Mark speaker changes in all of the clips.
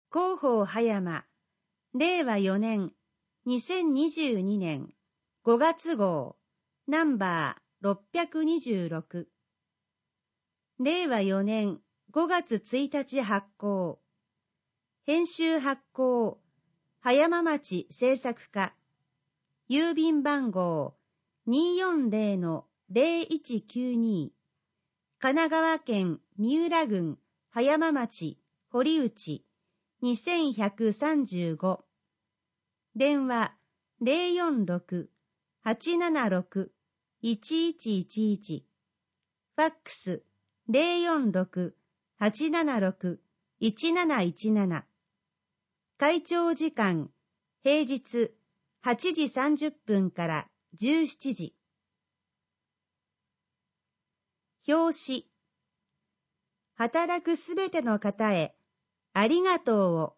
Speaker 1: 広報葉山、令和4年、2022年5月号、ナンバー626。令和4年5月1日発行。編集発行、葉山町制作課。郵便番号 240-0192。神奈川県三浦郡葉山町堀内2135。電話 046-876-1111。ファックス 046-876-1717。会長時間平日8時30分から17時。表紙。働くすべての方へありがとうを。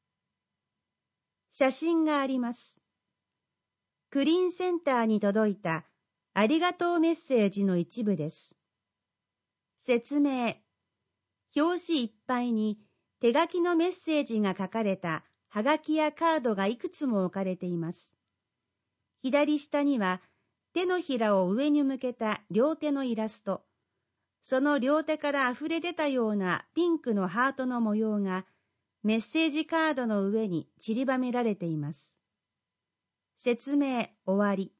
Speaker 1: 写真があります。クリーンセンターに届いたありがとうメッセージの一部です。説明。表紙いっぱいに手書きのメッセージが書かれたはがきやカードがいくつも置かれています。左下には手のひらを上に向けた両手のイラスト。その両手から溢れ出たようなピンクのハートの模様がメッセージカードの上に散りばめられています。説明終わり。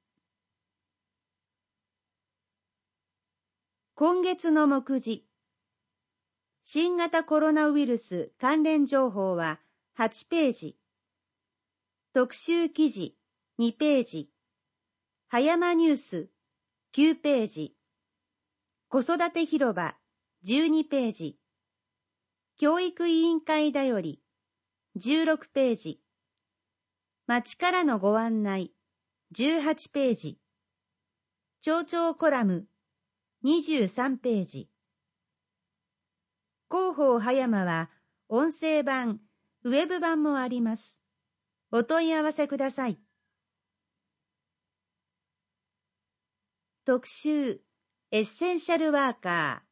Speaker 1: 今月の目次。新型コロナウイルス関連情報は8ページ。特集記事2ページ。葉山ニュース9ページ。子育て広場12ページ。教育委員会だより16ページ。町からのご案内18ページ。町長コラム23ページ。広報葉山は音声版、ウェブ版もあります。お問い合わせください。特集エッセンシャルワーカー。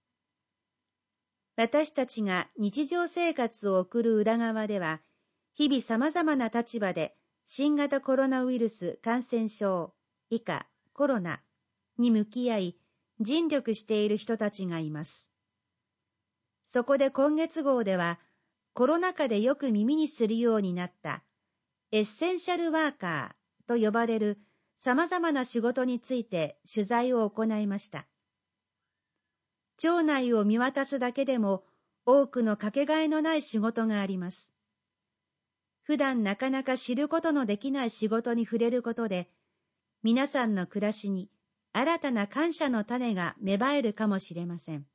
Speaker 1: 私たちが日常生活を送る裏側では、日々様々な立場で新型コロナウイルス感染症、以下コロナに向き合い、尽力している人たちがいます。そこで今月号では、コロナ禍でよく耳にするようになったエッセンシャルワーカーと呼ばれる様々な仕事について取材を行いました。町内を見渡すだけでも多くのかけがえのない仕事があります。普段なかなか知ることのできない仕事に触れることで、皆さんの暮らしに新たな感謝の種が芽生えるかもしれません。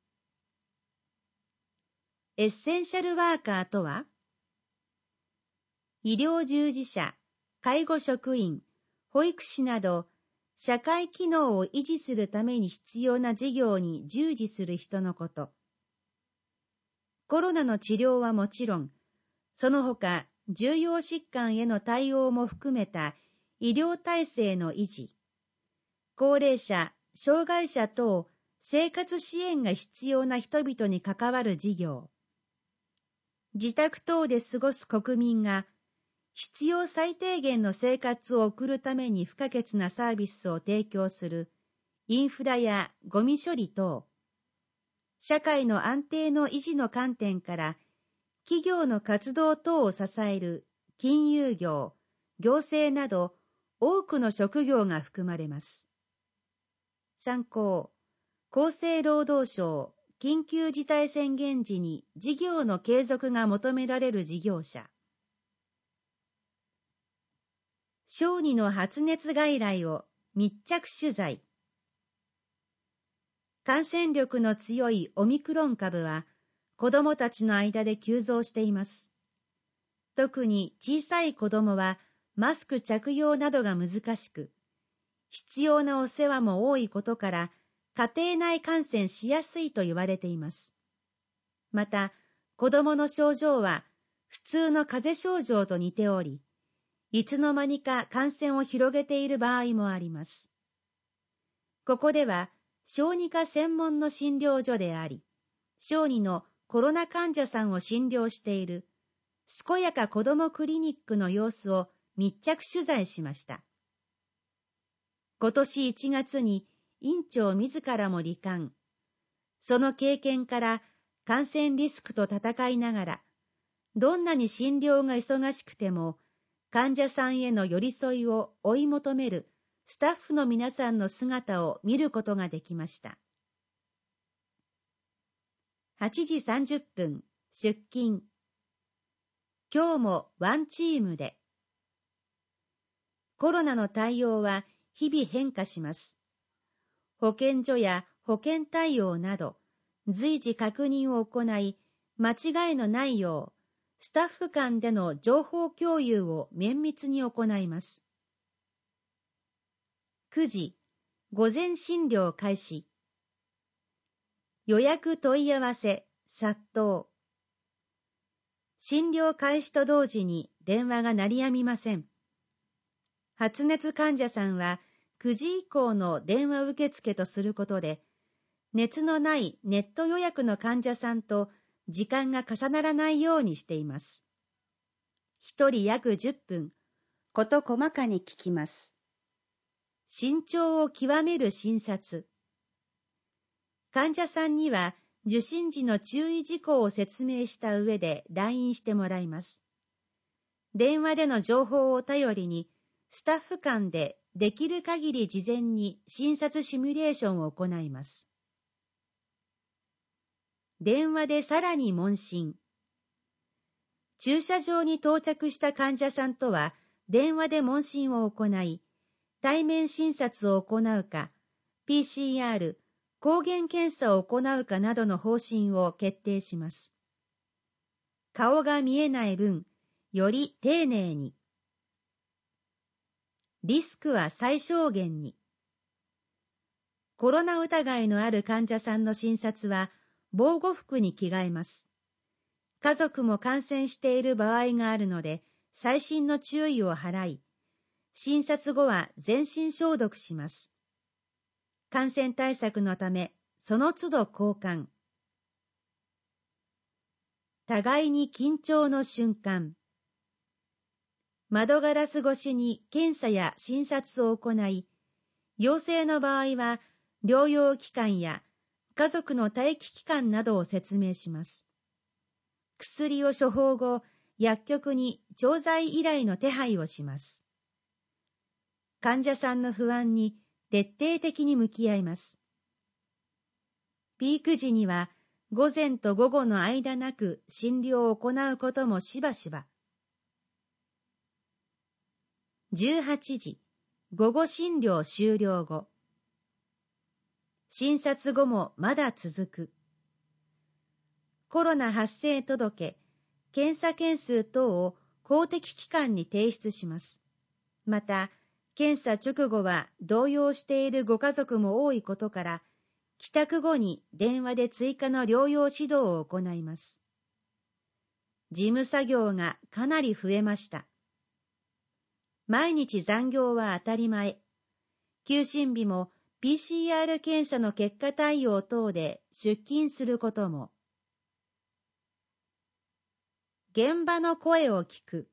Speaker 1: エッセンシャルワーカーとは、医療従事者、介護職員、保育士など、社会機能を維持するために必要な事業に従事する人のこと。コロナの治療はもちろん、その他重要疾患への対応も含めた医療体制の維持、高齢者、障害者等生活支援が必要な人々に関わる事業、自宅等で過ごす国民が必要最低限の生活を送るために不可欠なサービスを提供するインフラやゴミ処理等、社会の安定の維持の観点から企業の活動等を支える金融業、行政など多くの職業が含まれます。参考、厚生労働省緊急事態宣言時に事業の継続が求められる事業者。小児の発熱外来を密着取材。感染力の強いオミクロン株は子どもたちの間で急増しています。特に小さい子どもはマスク着用などが難しく、必要なお世話も多いことから家庭内感染しやすいと言われています。また、子どもの症状は普通の風邪症状と似ており、いつの間にか感染を広げている場合もあります。ここでは小児科専門の診療所であり、小児のコロナ患者さんを診療している健やか子どもクリニックの様子を密着取材しました。今年1月に院長自らも罹患。その経験から感染リスクと戦いながら、どんなに診療が忙しくても、患者さんへの寄り添いを追い求めるスタッフの皆さんの姿を見ることができました。8時30分、出勤。今日もワンチームで。コロナの対応は日々変化します。保健所や保健対応など、随時確認を行い、間違いのないよう、スタッフ間での情報共有を綿密に行います。9時、午前診療開始。予約問い合わせ、殺到。診療開始と同時に電話が鳴りやみません。発熱患者さんは9時以降の電話受付とすることで、熱のないネット予約の患者さんと時間が重ならないようにしています。1人約10分、事細かに聞きます。慎重を極める診察。患者さんには受診時の注意事項を説明した上で来院してもらいます。電話での情報を頼りに、スタッフ間でできる限り事前に診察シミュレーションを行います。電話でさらに問診。駐車場に到着した患者さんとは電話で問診を行い、対面診察を行うか、PCR、抗原検査を行うかなどの方針を決定します。顔が見えない分、より丁寧に。リスクは最小限に。コロナ疑いのある患者さんの診察は防護服に着替えます。家族も感染している場合があるので、細心の注意を払い、診察後は全身消毒します。感染対策のため、その都度交換。互いに緊張の瞬間。窓ガラス越しに検査や診察を行い、陽性の場合は療養期間や家族の待機期間などを説明します。薬を処方後、薬局に調剤依頼の手配をします。患者さんの不安に徹底的に向き合います。ピーク時には午前と午後の間なく診療を行うこともしばしば。18時、午後診療終了後。診察後もまだ続く。コロナ発生届、検査件数等を公的機関に提出します。また、検査直後は動揺しているご家族も多いことから、帰宅後に電話で追加の療養指導を行います。事務作業がかなり増えました。毎日残業は当たり前。休診日も PCR 検査の結果対応等で出勤することも。現場の声を聞く。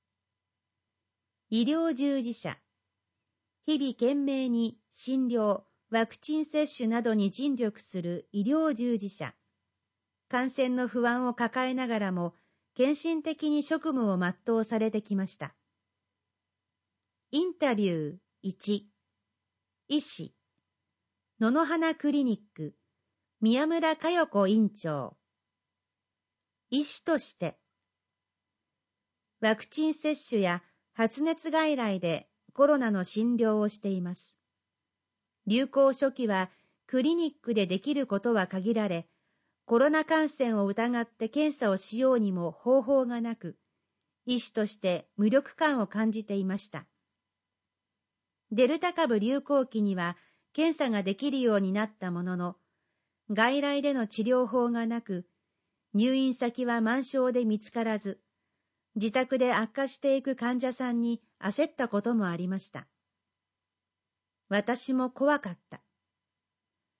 Speaker 1: 医療従事者。日々懸命に診療、ワクチン接種などに尽力する医療従事者。感染の不安を抱えながらも、献身的に職務を全うされてきました。インタビュー1。医師。野々花クリニック、宮村佳代子院長。医師として。ワクチン接種や発熱外来でコロナの診療をしています。流行初期はクリニックでできることは限られ、コロナ感染を疑って検査をしようにも方法がなく、医師として無力感を感じていました。デルタ株流行期には検査ができるようになったものの、外来での治療法がなく、入院先は満床で見つからず、自宅で悪化していく患者さんに焦ったこともありました。私も怖かった。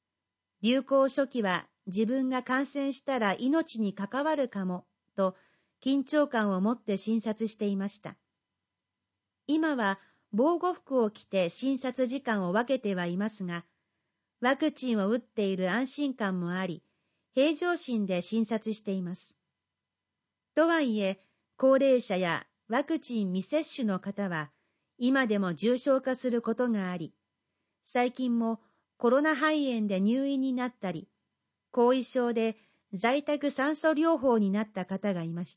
Speaker 1: 流行初期は自分が感染したら命に関わるかもと緊張感を持って診察していました。今は防護服を着て診察時間を分けてはいますが、ワクチンを打っている安心感もあり、平常心で診察しています。とはいえ、高齢者やワクチン未接種の方は、今でも重症化することがあり、最近もコロナ肺炎で入院になったり、後遺症で在宅酸素療法になった方がいました。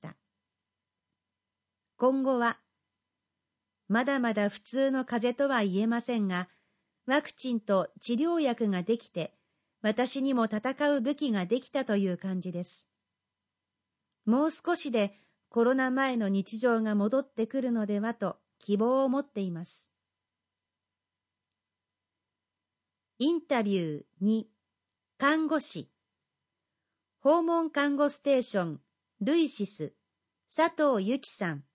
Speaker 1: 今後は、まだまだ普通の風邪とは言えませんが、ワクチンと治療薬ができて、私にも戦う武器ができたという感じです。もう少しでコロナ前の日常が戻ってくるのではと希望を持っています。インタビュー2、看護師。訪問看護ステーション、ルイシス、佐藤由紀さん。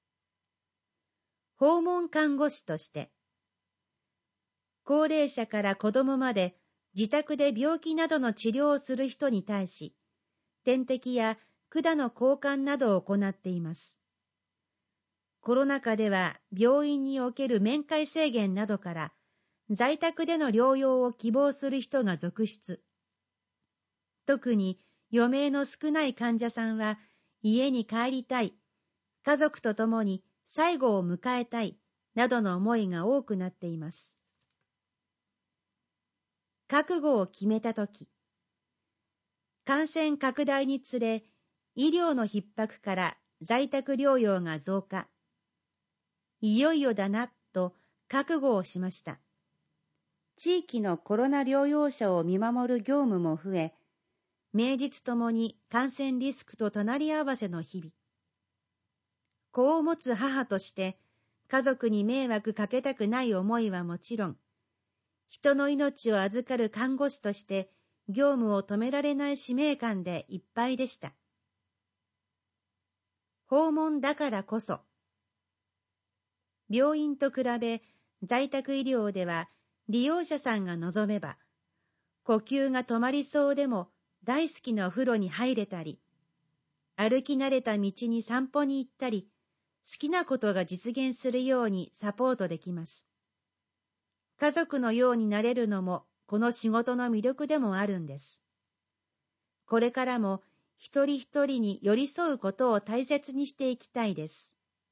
Speaker 1: 訪問看護師として、高齢者から子供まで自宅で病気などの治療をする人に対し、点滴や管の交換などを行っています。コロナ禍では病院における面会制限などから在宅での療養を希望する人が続出。特に余命の少ない患者さんは家に帰りたい、家族と共に最後を迎えたいなどの思いが多くなっています。覚悟を決めたとき、感染拡大につれ医療の逼迫から在宅療養が増加。いよいよだなと覚悟をしました。地域のコロナ療養者を見守る業務も増え、名実ともに感染リスクと隣り合わせの日々。子を持つ母として家族に迷惑かけたくない思いはもちろん、人の命を預かる看護師として業務を止められない使命感でいっぱいでした。訪問だからこそ、病院と比べ在宅医療では利用者さんが望めば、呼吸が止まりそうでも大好きなお風呂に入れたり、歩き慣れた道に散歩に行ったり、好きなことが実現するようにサポートできます。家族のようになれるのもこの仕事の魅力でもあるんです。これからも一人一人に寄り添うことを大切にしていきたいです。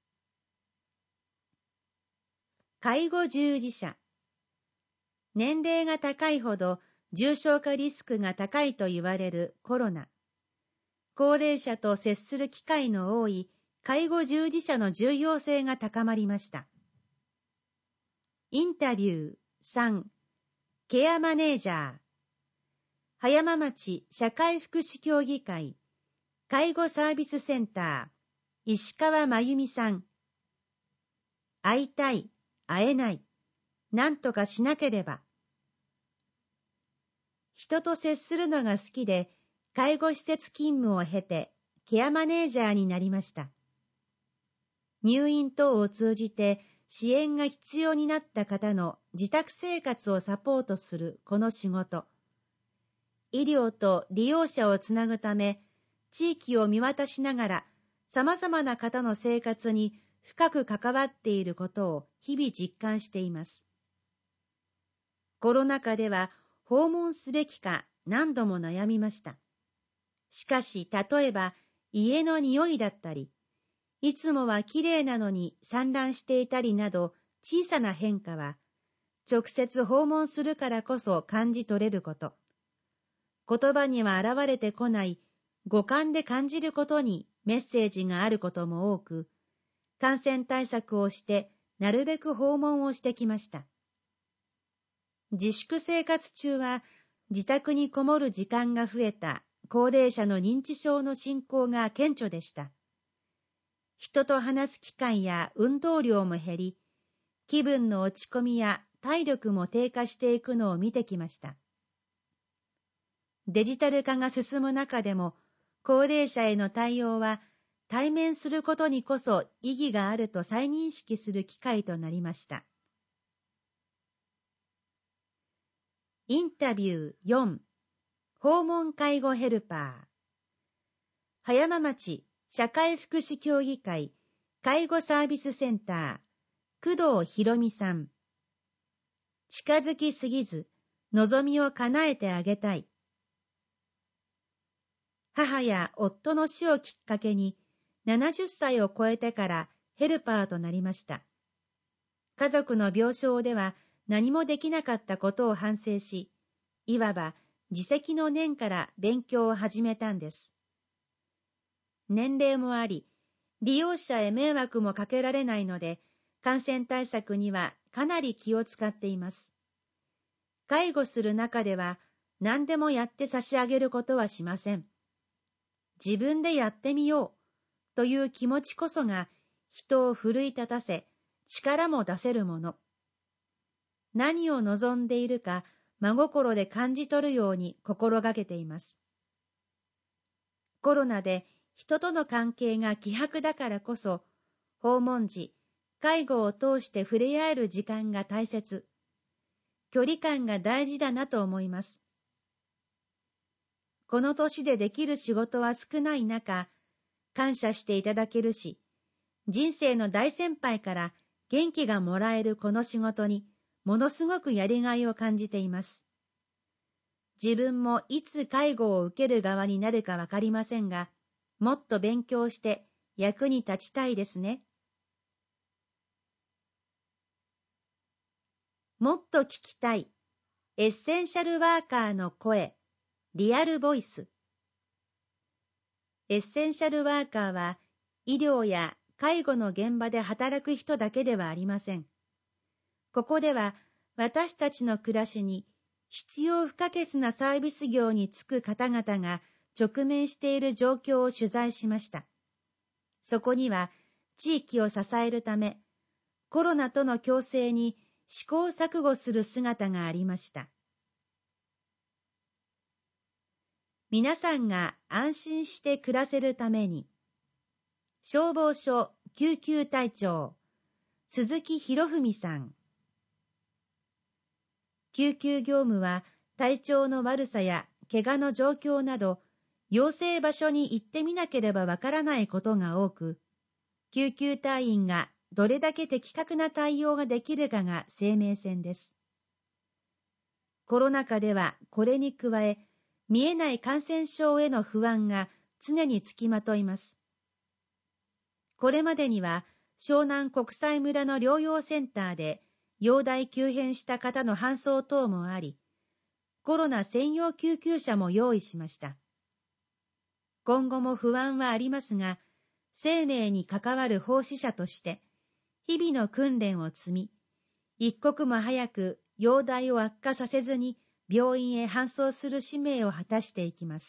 Speaker 1: 介護従事者。年齢が高いほど重症化リスクが高いと言われるコロナ。高齢者と接する機会の多い介護従事者の重要性が高まりました。インタビュー3、ケアマネージャー。葉山町社会福祉協議会介護サービスセンター、石川真由美さん。会いたい、会えない、なんとかしなければ。人と接するのが好きで、介護施設勤務を経て、ケアマネージャーになりました。入院等を通じて支援が必要になった方の自宅生活をサポートするこの仕事。医療と利用者をつなぐため、地域を見渡しながら、様々な方の生活に深く関わっていることを日々実感しています。コロナ禍では訪問すべきか何度も悩みました。しかし、例えば家の匂いだったり、いつもはきれいなのに散乱していたりなど小さな変化は、直接訪問するからこそ感じ取れること。言葉には現れてこない五感で感じることにメッセージがあることも多く、感染対策をしてなるべく訪問をしてきました。自粛生活中は自宅にこもる時間が増えた高齢者の認知症の進行が顕著でした。人と話す機会や運動量も減り、気分の落ち込みや体力も低下していくのを見てきました。デジタル化が進む中でも、高齢者への対応は対面することにこそ意義があると再認識する機会となりました。インタビュー4、訪問介護ヘルパー。葉山町社会福祉協議会介護サービスセンター工藤博美さん。近づきすぎず望みを叶えてあげたい。母や夫の死をきっかけに70歳を超えてからヘルパーとなりました。家族の病床では何もできなかったことを反省し、いわば自責の念から勉強を始めたんです。年齢もあり、利用者へ迷惑もかけられないので、感染対策にはかなり気を使っています。介護する中では何でもやって差し上げることはしません。自分でやってみようという気持ちこそが人を奮い立たせ、力も出せるもの。何を望んでいるか真心で感じ取るように心がけています。コロナで人との関係が希薄だからこそ、訪問時、介護を通して触れ合える時間が大切。距離感が大事だなと思います。この年でできる仕事は少ない中、感謝していただけるし、人生の大先輩から元気がもらえるこの仕事に、ものすごくやりがいを感じています。自分もいつ介護を受ける側になるかわかりませんが、もっと勉強して役に立ちたいですね。もっと聞きたい。エッセンシャルワーカーの声。リアルボイス。エッセンシャルワーカーは、医療や介護の現場で働く人だけではありません。ここでは、私たちの暮らしに必要不可欠なサービス業に就く方々が直面している状況を取材しました。そこには、地域を支えるため、コロナとの共生に試行錯誤する姿がありました。皆さんが安心して暮らせるために、消防署救急隊長、鈴木博文さん。救急業務は体調の悪さや怪我の状況など、要請場所に行ってみなければわからないことが多く、救急隊員がどれだけ的確な対応ができるかが生命線です。コロナ禍ではこれに加え、見えない感染症への不安が常につきまといます。これまでには湘南国際村の療養センターで容体急変した方の搬送等もあり、コロナ専用救急車も用意しました。今後も不安はありますが、生命に関わる奉仕者として、日々の訓練を積み、一刻も早く容体を悪化させずに病院へ搬送する使命を果たしていきます。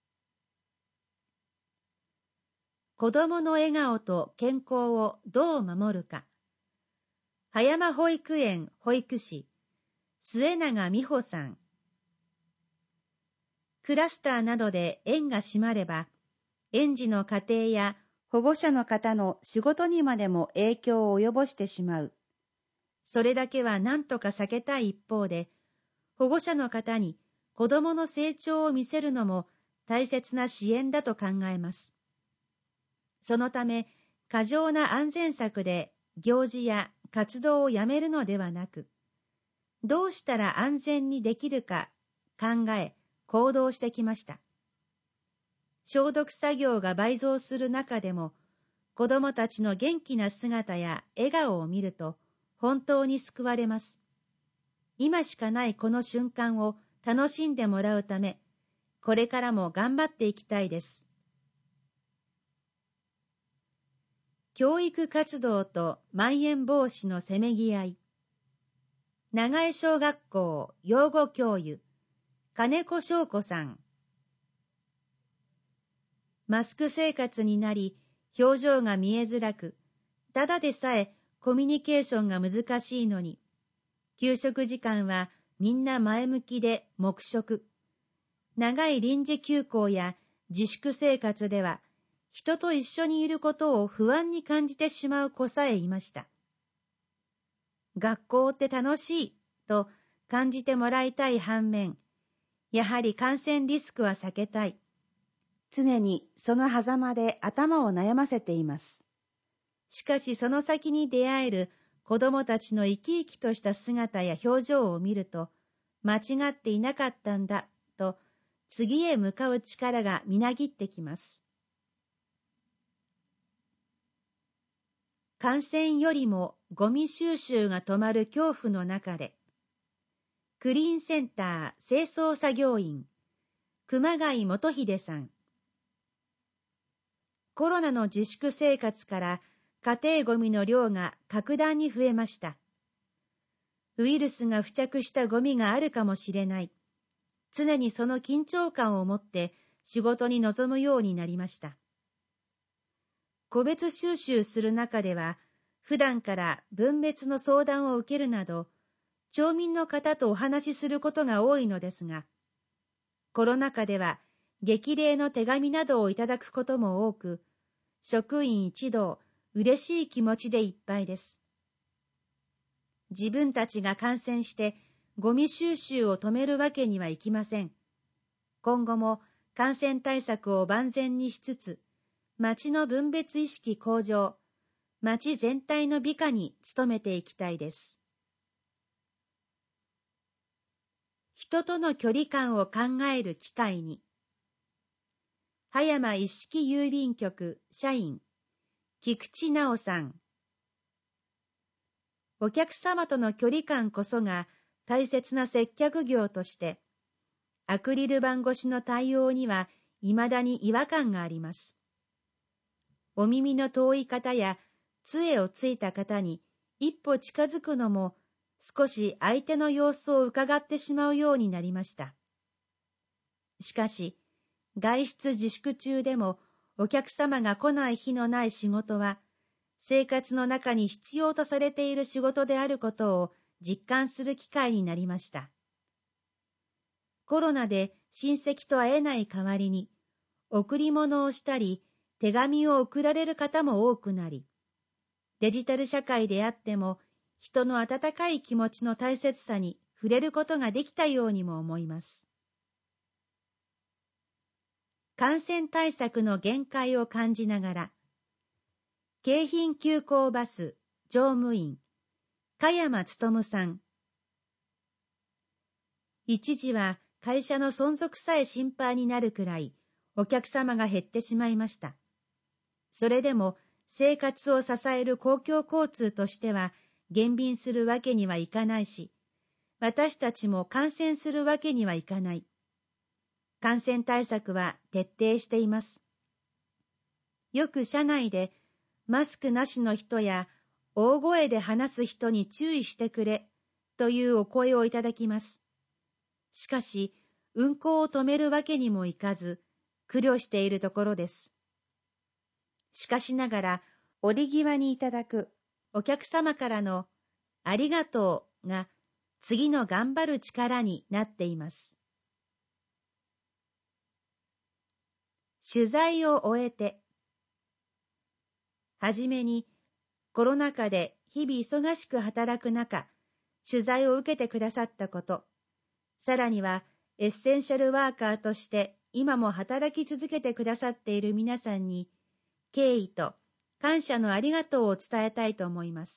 Speaker 1: 子どもの笑顔と健康をどう守るか。葉山保育園保育士、末永美穂さん。クラスターなどで園が閉まれば、園児の家庭や保護者の方の仕事にまでも影響を及ぼしてしまう。それだけは何とか避けたい一方で、保護者の方に子どもの成長を見せるのも大切な支援だと考えます。そのため、過剰な安全策で行事や活動をやめるのではなく、どうしたら安全にできるか考え、行動してきました。消毒作業が倍増する中でも、子どもたちの元気な姿や笑顔を見ると、本当に救われます。今しかないこの瞬間を楽しんでもらうため、これからも頑張っていきたいです。教育活動とまん延防止のせめぎ合い。長江小学校養護教諭、金子翔子さん。マスク生活になり、表情が見えづらく、ただでさえコミュニケーションが難しいのに、給食時間はみんな前向きで黙食。長い臨時休校や自粛生活では、人と一緒にいることを不安に感じてしまう子さえいました。学校って楽しいと感じてもらいたい反面、やはり感染リスクは避けたい。 常にその狭間で頭を悩ませています。しかしその先に出会える子供たちの生き生きとした姿や表情を見ると、間違っていなかったんだと次へ向かう力がみなぎってきます。感染よりもゴミ収集が止まる恐怖の中で、クリーンセンター清掃作業員、熊谷元秀さん。コロナの自粛生活から家庭ゴミの量が格段に増えました。ウイルスが付着したゴミがあるかもしれない。常にその緊張感を持って仕事に臨むようになりました。個別収集する中では、普段から分別の相談を受けるなど、町民の方とお話しすることが多いのですが、コロナ禍では激励の手紙などをいただくことも多く、職員一同嬉しい気持ちでいっぱいです。自分たちが感染してゴミ収集を止めるわけにはいきません。今後も感染対策を万全にしつつ、町の分別意識向上、町全体の美化に努めていきたいです。人との距離感を考える機会に。葉山一式郵便局社員、菊池直さん。お客様との距離感こそが大切な接客業として、アクリル板越しの対応には未だに違和感があります。お耳の遠い方や杖をついた方に一歩近づくのも少し相手の様子を伺ってしまうようになりました。しかし、外出自粛中でもお客様が来ない日のない仕事は、生活の中に必要とされている仕事であることを実感する機会になりました。コロナで親戚と会えない代わりに、贈り物をしたり、手紙を送られる方も多くなり、デジタル社会であっても、人の温かい気持ちの大切さに触れることができたようにも思います。感染対策の限界を感じながら、京浜急行バス乗務員、香山勉さん。一時は会社の存続さえ心配になるくらい、お客様が減ってしまいました。それでも生活を支える公共交通としては減便するわけにはいかないし、私たちも感染するわけにはいかない。感染対策は徹底しています。よく車内でマスクなしの人や大声で話す人に注意してくれというお声をいただきます。しかし、運行を止めるわけにもいかず、苦慮しているところです。しかしながら、折り際にいただくお客様からのありがとうが次の頑張る力になっています。取材を終えて。はじめに、コロナ禍で日々忙しく働く中、取材を受けてくださったこと、さらにはエッセンシャルワーカーとして今も働き続けてくださっている皆さんに、敬意と感謝のありがとうを伝えたいと思います。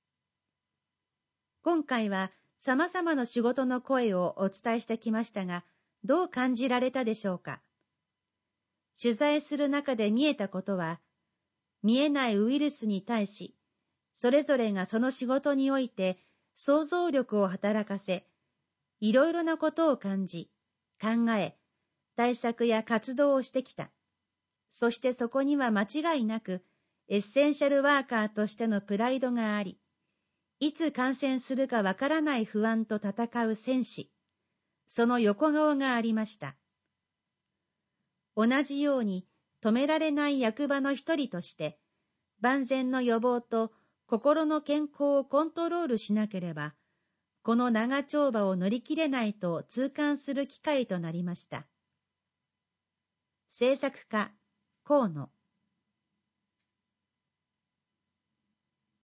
Speaker 1: 今回は様々な仕事の声をお伝えしてきましたが、どう感じられたでしょうか。取材する中で見えたことは、見えないウイルスに対し、それぞれがその仕事において想像力を働かせ、いろいろなことを感じ、考え、対策や活動をしてきた。そしてそこには間違いなく、エッセンシャルワーカーとしてのプライドがあり、いつ感染するかわからない不安と戦う戦士、その横顔がありました。同じように止められない役場の一人として、万全の予防と心の健康をコントロールしなければ、この長丁場を乗り切れないと痛感する機会となりました。制作家、河野。